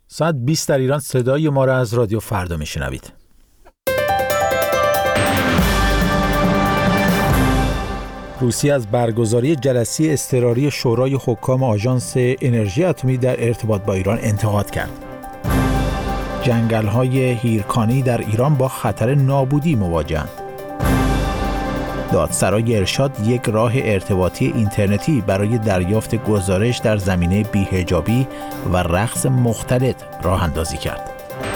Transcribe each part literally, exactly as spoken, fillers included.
ساعت بیست در ایران صدای ما را از رادیو فردا میشنوید. روسیه از برگزاری جلسه اضطراری شورای حکام آژانس انرژی اتمی در ارتباط با ایران انتقاد کرد. جنگل‌های هیرکانی در ایران با خطر نابودی مواجه‌اند. دادسرای ارشاد یک راه ارتباطی اینترنتی برای دریافت گزارش در زمینه بی‌حجابی و رقص مختلط راه اندازی کرد.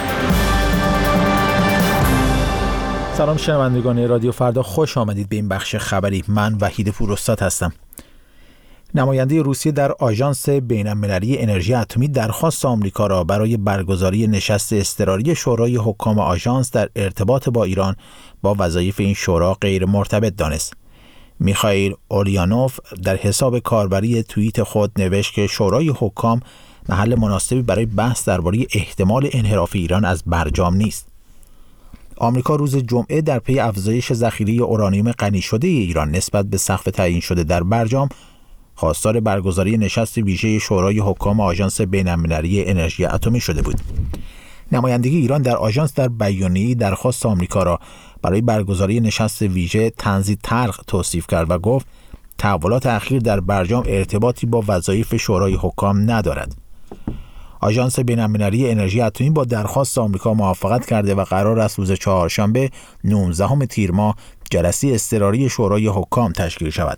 سلام شنوندگان رادیو فردا، خوش آمدید به این بخش خبری. من وحید پوراستاد هستم. نماینده روسیه در آژانس بین‌المللی انرژی اتمی درخواست آمریکا را برای برگزاری نشست اضطراری شورای حکام آژانس در ارتباط با ایران با وظایف این شورا غیر مرتبط دانست. میخائیل اولیانوف در حساب کاربری توییت خود نوشت که شورای حکام محل مناسبی برای بحث درباره احتمال انحراف ایران از برجام نیست. آمریکا روز جمعه در پی افزایش ذخیره اورانیوم غنی شده ایران نسبت به سقف تعیین شده در برجام خواستار برگزاری نشست ویژه شورای حکام آژانس بین‌المللی انرژی اتمی شده بود. نمایندگی ایران در آژانس در بیانیه‌ای درخواست آمریکا را برای برگزاری نشست ویژه طنزی تلخ توصیف کرد و گفت تحولات اخیر در برجام ارتباطی با وظایف شورای حکام ندارد. آژانس بین‌المللی انرژی اتمی با درخواست آمریکا موافقت کرده و قرار است روز چهارشنبه نوزدهم تیر ماه جلسه اضطراری شورای حکام تشکیل شود.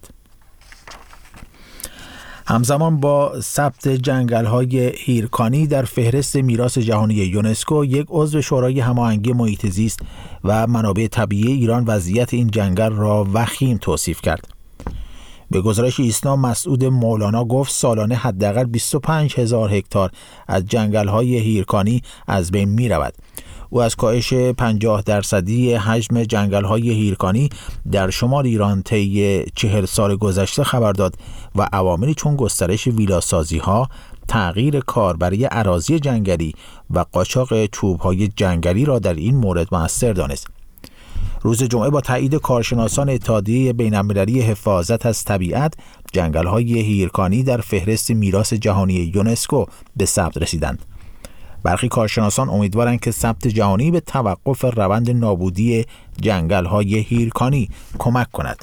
همزمان با ثبت جنگل‌های هیرکانی در فهرست میراث جهانی یونسکو، یک عضو شورای هماهنگی محیط زیست و منابع طبیعی ایران وضعیت این جنگل را وخیم توصیف کرد. به گزارش ایسنا مسعود مولانا گفت سالانه حداقل بیست و پنج هزار هکتار از جنگل‌های هیرکانی از بین می‌رود. او از کاهش پنجاه درصدی حجم جنگل‌های هیرکانی در شمال ایران طی چهل سال گذشته خبر داد و عواملی چون گسترش ویلاسازی‌ها، تغییر کاربری اراضی جنگلی و قاچاق چوب‌های جنگلی را در این مورد مؤثر دانست. روز جمعه با تایید کارشناسان اتحادیه بین‌المللی حفاظت از طبیعت، جنگل‌های هیرکانی در فهرست میراث جهانی یونسکو به ثبت رسیدند. برخی کارشناسان امیدوارند که ثبت جهانی به توقف روند نابودی جنگل‌های هیرکانی کمک کند.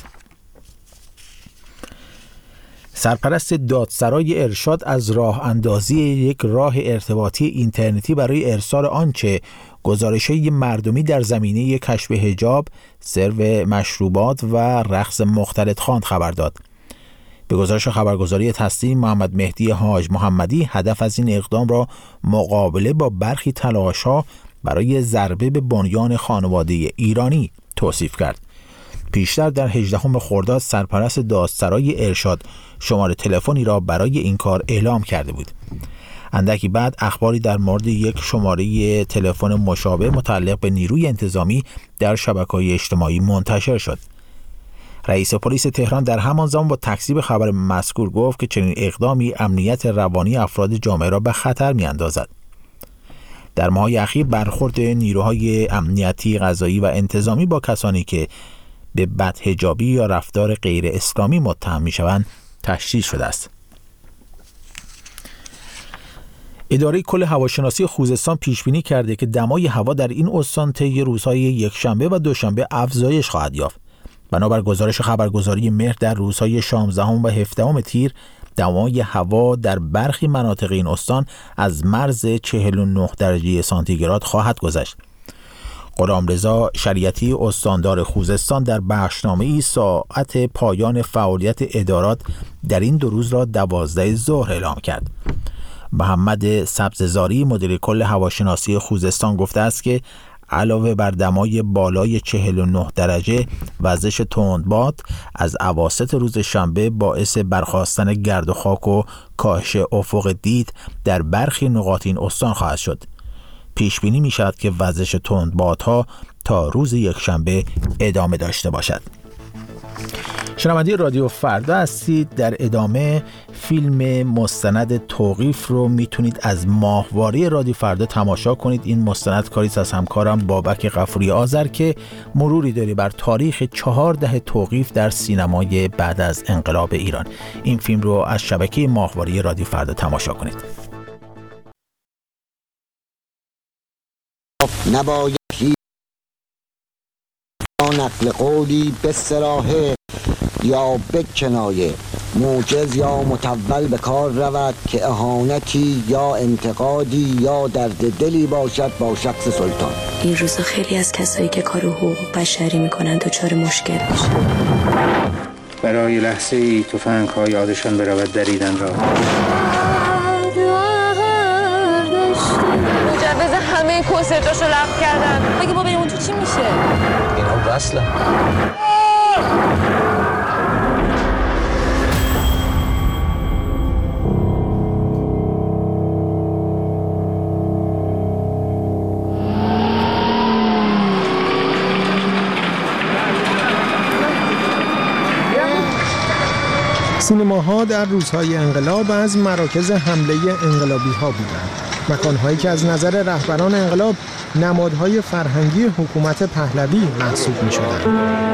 سرپرست دادسرای ارشاد از راه اندازی یک راه ارتباطی اینترنتی برای ارسال آنچه گزارش‌های مردمی در زمینه کشف حجاب، سرو مشروبات و رقص مختلط خواند خبر داد. به گزارش خبرگزاری تسنیم، محمد مهدی حاج محمدی هدف از این اقدام را مقابله با برخی تلاش‌ها برای ضربه به بنیان خانواده ایرانی توصیف کرد. پیشتر در هجدهم خرداد سرپرست دادسرای ارشاد شماره تلفنی را برای این کار اعلام کرده بود. اندکی بعد اخباری در مورد یک شماره تلفن مشابه متعلق به نیروی انتظامی در شبکه‌های اجتماعی منتشر شد. رئیس پلیس تهران در همان زمان با تکذیب خبر مذکور گفت که چنین اقدامی امنیت روانی افراد جامعه را به خطر می‌اندازد. در ماه‌های اخیر برخورد نیروهای امنیتی، قضایی و انتظامی با کسانی که به بدحجابی یا رفتار غیر اسلامی متهم می‌شوند تشدید شده است. اداره کل هواشناسی خوزستان پیش بینی کرده که دمای هوا در این استان طی روزهای یکشنبه و دوشنبه افزایش خواهد یافت. بنابر گزارش خبرگزاری مهر در روزهای شانزدهم و هفدهم تیر، دمای هوا در برخی مناطق این استان از مرز چهل و نه درجه سانتیگراد خواهد گذشت. غلامرضا شریعتی استاندار خوزستان در بخشنامه‌ای ساعت پایان فعالیت ادارات در این دو روز را دوازده ظهر اعلام کرد. محمد سبززاری مدیر کل هواشناسی خوزستان گفته است که علاوه بر دمای بالای چهل و نه درجه، وزش تندباد از اواسط روز شنبه باعث برخاستن گرد و خاک و کاهش افق دید در برخی نقاط این استان خواهد شد. پیش بینی می شود که وزش تندبادها تا روز یکشنبه ادامه داشته باشد. شنونده رادیو فردا هستید. در ادامه فیلم مستند توقیف رو میتونید از ماهواره رادیو فردا تماشا کنید. این مستند کاری از همکارم بابک غفوری آذر که مروری داری بر تاریخ چهار دهه توقیف در سینمای بعد از انقلاب ایران. این فیلم رو از شبکه ماهواره رادیو فردا تماشا کنید. نباید نقل قولی به صراحه یا به کنایه موجز یا متول به کار رود که اهانتی یا انتقادی یا درد دلی باشد با شخص سلطان. این روزا خیلی از کسایی که کار حقوق بشری میکنن دچار مشکل میشه. برای لحظه ای تفنگ ها یادشان برود دریدن را. مجوز همه کنسرتاشو لغو کردن. اگه ما بریم اون تو چی میشه؟ اینا وصله. سینماها در روزهای انقلاب از مراکز حمله انقلابی ها بودند. مکانهایی که از نظر رهبران انقلاب نمادهای فرهنگی حکومت پهلوی محسوب می شدند.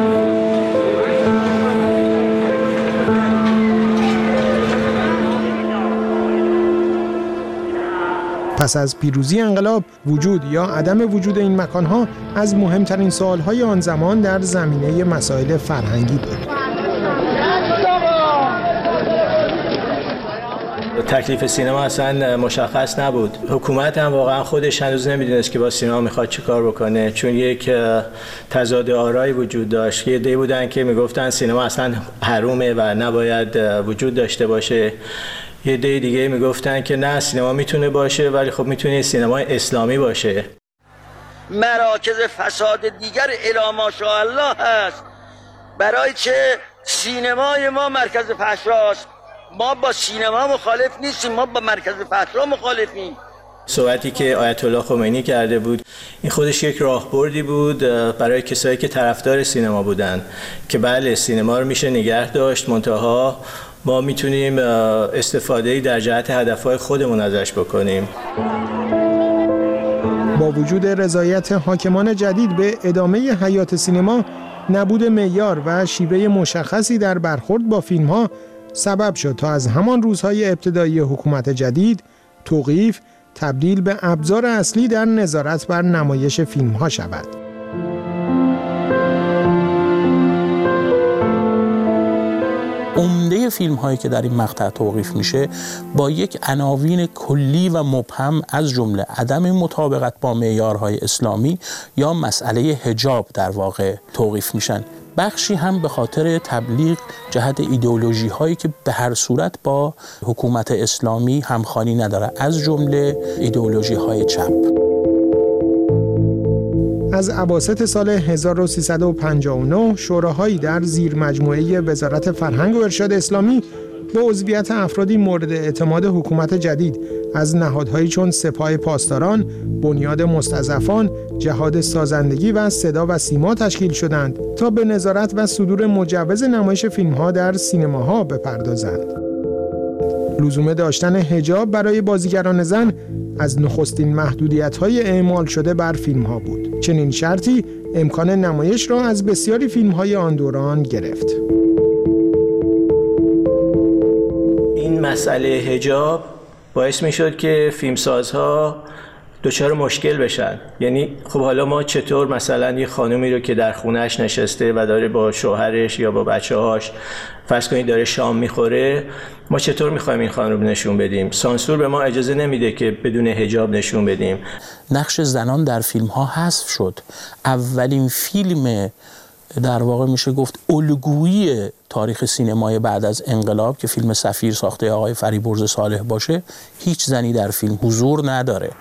پس از پیروزی انقلاب وجود یا عدم وجود این مکانها از مهمترین سوالهای آن زمان در زمینه مسائل فرهنگی بود. تکلیف سینما اصلا مشخص نبود. حکومت هم واقعا خودش هنوز نمیدونست که با سینما میخواد چی کار بکنه، چون یک تضاد آرایی وجود داشت. یه عده‌ای بودن که میگفتن سینما اصلا حرومه و نباید وجود داشته باشه. یه عده دیگه میگفتن که نه، سینما میتونه باشه ولی خب میتونه سینما اسلامی باشه. مراکز فساد دیگر الی ماشاءالله هست، برای چه سینمای ما مرکز فحشاست. ما با سینما مخالف نیستیم، ما با مرکز فحشا مخالفیم. صحبتی که آیت الله خمینی کرده بود این خودش یک راهبردی بود برای کسایی که طرفدار سینما بودن که بله سینما رو میشه نگه داشت، منتها ما میتونیم استفاده‌ای در جهت هدفهای خودمون ازش بکنیم. با وجود رضایت حاکمان جدید به ادامه حیات سینما، نبود معیار و شیوه مشخصی در برخورد با فیلم‌ها سبب شد تا از همان روزهای ابتدایی حکومت جدید توقیف تبدیل به ابزار اصلی در نظارت بر نمایش فیلم‌ها شود. عمده فیلم هایی که در این مقطع توقیف میشه با یک عناوین کلی و مبهم از جمله عدم مطابقت با معیارهای اسلامی یا مسئله حجاب در واقع توقیف میشن. بخشی هم به خاطر تبلیغ جهت ایدئولوژی هایی که به هر صورت با حکومت اسلامی همخوانی نداره، از جمله ایدئولوژی های چپ. از اواسط سال هزار و سیصد و پنجاه و نه شوراهایی در زیر مجموعه وزارت فرهنگ و ارشاد اسلامی با عضویت افرادی مورد اعتماد حکومت جدید از نهادهایی چون سپاه پاسداران، بنیاد مستضعفان، جهاد سازندگی و صدا و سیما تشکیل شدند تا به نظارت و صدور مجوز نمایش فیلم‌ها در سینماها بپردازند. لزوم داشتن حجاب برای بازیگران زن از نخستین محدودیت‌های اعمال شده بر فیلم‌ها بود. چنین شرطی امکان نمایش را از بسیاری فیلم‌های آن دوران گرفت. این مسئله حجاب باعث می‌شد که فیلمسازها دچار مشکل بشن. یعنی خب حالا ما چطور مثلا یه خانومی رو که در خونهش نشسته و داره با شوهرش یا با بچه‌هاش فرض کنید داره شام میخوره، ما چطور میخوایم این خانم رو نشون بدیم؟ سانسور به ما اجازه نمیده که بدون حجاب نشون بدیم. نقش زنان در فیلم ها حذف شد. اولین فیلم در واقع میشه گفت الگویی تاریخ سینمای بعد از انقلاب که فیلم سفیر ساخته آقای فریبرز صالح باشه، هیچ زنی در فیلم حضور نداره.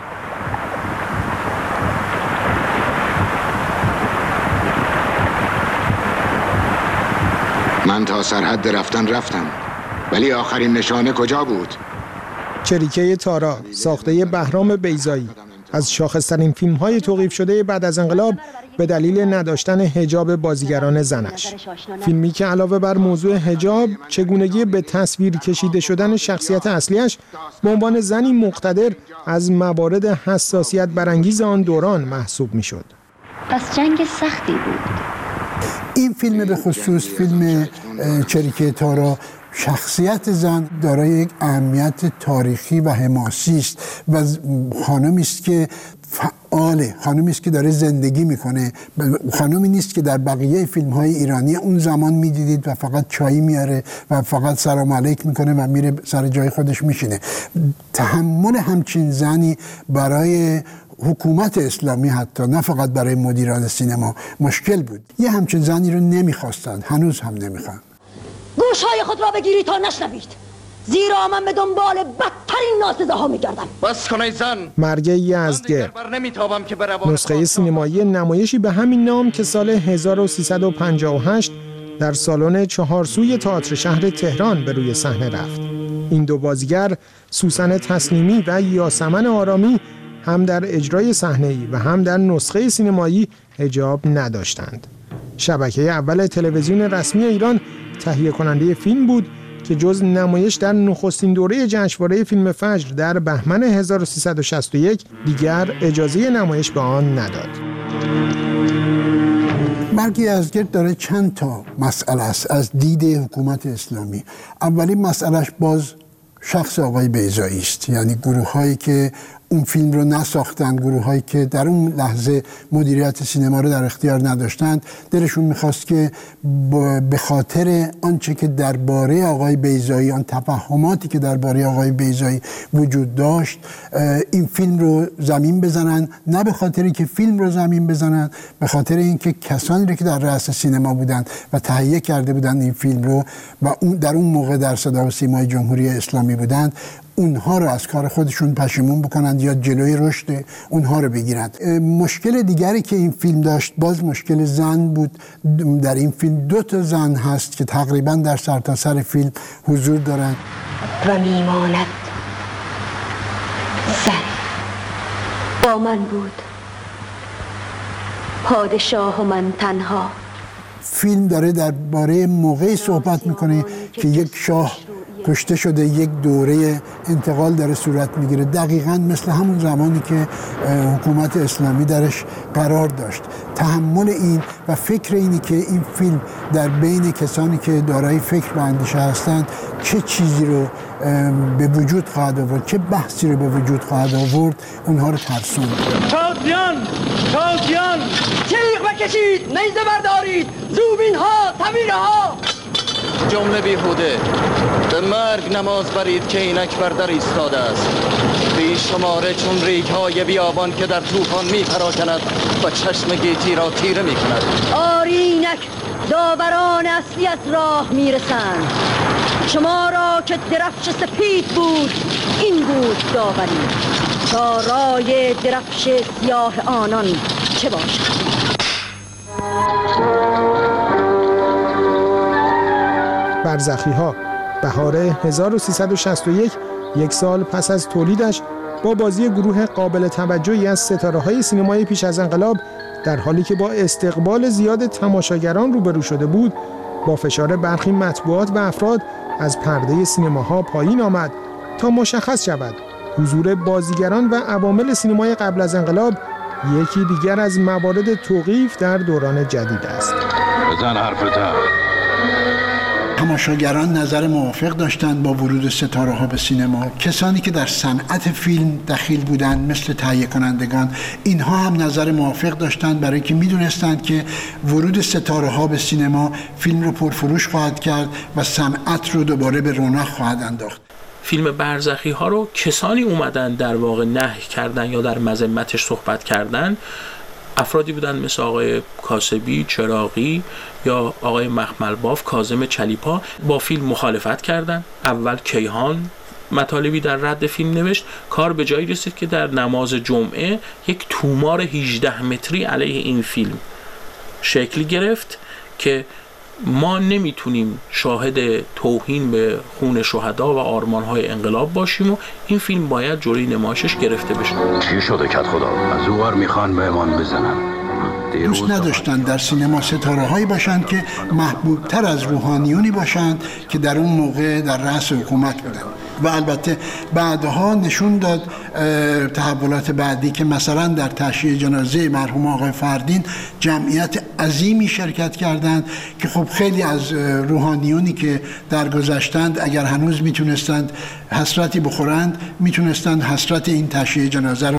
من تا سرحد رفتن رفتم، ولی آخرین نشانه کجا بود؟ چریکه تارا ساخته بهرام بیضایی از شاخص‌ترین فیلم‌های توقیف شده بعد از انقلاب به دلیل نداشتن حجاب بازیگران زنش. فیلمی که علاوه بر موضوع حجاب، چگونگی به تصویر کشیده شدن شخصیت اصلیش به عنوان زنی مقتدر از موارد حساسیت برانگیز آن دوران محسوب می‌شد. پس جنگ سختی بود. این فیلم به خصوص فیلم چریکه تارا شخصیت زن دارای یک اهمیت تاریخی و حماسی است و خانمی است که فعاله، خانمی است که داره زندگی میکنه، خانمی نیست که در بقیه فیلم های ایرانی اون زمان میدیدید و فقط چای میاره و فقط سلام علیک میکنه و میره سر جای خودش میشینه. تحمل همچین زنی برای حکومت اسلامی، حتی نه فقط برای مدیران سینما، مشکل بود. یه همچین زنی رو نمیخواستن، هنوز هم نمیخوان. گوشهای خود را بگیرید تا نشنوید، زیرا من به دنبال بدترین ناسزا ها میگردم. بس کنید زن. مرگ یزدگرد، نسخه سینمایی نمایشی به همین نام که سال هزار و سیصد و پنجاه و هشت در سالن چهارسوی تئاتر شهر تهران به روی صحنه رفت. این دو بازیگر، سوسن تسلیمی و یاسمن آرامی، هم در اجرای صحنه‌ای و هم در نسخه سینمایی حجاب نداشتند. شبکه اول تلویزیون رسمی ایران تهیه کننده فیلم بود که جز نمایش در نخستین دوره جشنواره فیلم فجر در بهمن هزار و سیصد و شصت و یک دیگر اجازه نمایش به آن نداد. مرگ یزدگرد داره چند تا مسئله است از دید حکومت اسلامی. اولین مسئلهش باز شخص آقای بیضایی است، یعنی گروه هایی که اون فیلم رو نساختن، گروه هایی که در اون لحظه مدیریت سینما رو در اختیار نداشتند، دلشون میخواست که به خاطر آنچه که درباره آقای بیضایی، آن تفاهماتی که درباره آقای بیضایی وجود داشت، این فیلم رو زمین بزنن، نه به خاطری که فیلم رو زمین بزنن، به خاطر اینکه کسانی رو که در رأس سینما بودند و تهیه کرده بودند این فیلم رو و اون در اون موقع در صدا و سیمای جمهوری اسلامی بودند، اونها رو از کار خودشون پشیمون بکنند یا جلوی رشد اونها رو بگیرند. مشکل دیگری که این فیلم داشت باز مشکل زن بود. در این فیلم دو تا زن هست که تقریبا در سرتاسر سر فیلم حضور دارند و میماند زن با من بود، پادشاه و من تنها. فیلم داره درباره موقعی صحبت میکنه که یک شاه کشته شده، یک دوره انتقال داره صورت میگیره، دقیقاً مثل همون زمانی که حکومت اسلامی درش قرار داشت. تحمل این و فکر اینی که این فیلم در بین کسانی که دارای فکر و اندیشه هستند چه چیزی رو به وجود خواهد آورد، چه بحثی رو به وجود خواهد آورد، اونها رو ترسوند. تازیان تازیان تیغ بکشید، نیزه بردارید، زوبین ها، تبیره ها، جمله بیهوده، به مرگ نماز برید که اینک بر در ایستاده است. بی شماره چون ریگ های بیابان که در طوفان می پراکند و چشم گیتی را تیره می کند. آرینک داوران اصلی از راه می رسند. شما را که درفش سپید بود این بود داوری، تا رای درفش سیاه آنان چه باشد. برزخی‌ها، بهار هزار و سیصد و شصت و یک، یک سال پس از تولیدش، با بازی گروه قابل توجهی از ستاره‌های سینمای پیش از انقلاب، در حالی که با استقبال زیاد تماشاگران روبرو شده بود، با فشار برخی مطبوعات و افراد از پرده سینماها پایین آمد تا مشخص شود حضور بازیگران و عوامل سینمای قبل از انقلاب یکی دیگر از موارد توقیف در دوران جدید است. بزن حرفتر. تماشاگران نظر موافق داشتند با ورود ستاره ها به سینما. کسانی که در صنعت فیلم دخیل بودند مثل تهیه کنندگان، اینها هم نظر موافق داشتند، برای که میدونستند که ورود ستاره ها به سینما فیلم رو پرفروش خواهد کرد و صنعت رو دوباره به رونق خواهد انداخت. فیلم برزخی ها رو کسانی اومدن در واقع نهی کردن یا در مذمتش صحبت کردن، افرادی بودن مثل آقای کاسبی، چراغی یا آقای مخملباف، کاظم چلیپا. با فیلم مخالفت کردن. اول کیهان مطالبی در رد فیلم نوشت. کار به جایی رسید که در نماز جمعه یک تومار هجده متری علیه این فیلم شکل گرفت که ما نمیتونیم شاهد توهین به خون شهدا و آرمان‌های انقلاب باشیم و این فیلم باید جلوی نمایشش گرفته بشه. چی شده کت خدا؟ از اوار میخوان به امان بزنن. دوست نداشتن در سینما ستاره هایی باشند که محبوب تر از روحانیونی باشند که در اون موقع در رأس حکومت بودند. و البته بعدها نشون داد تحولات بعدی که مثلا در تشییع جنازه مرحوم آقای فردین جمعیت عظیمی شرکت کردند که خب خیلی از روحانیونی که درگذشتند اگر هنوز میتونستند حسرتی بخورند میتونستند حسرت این تشییع جنازه رو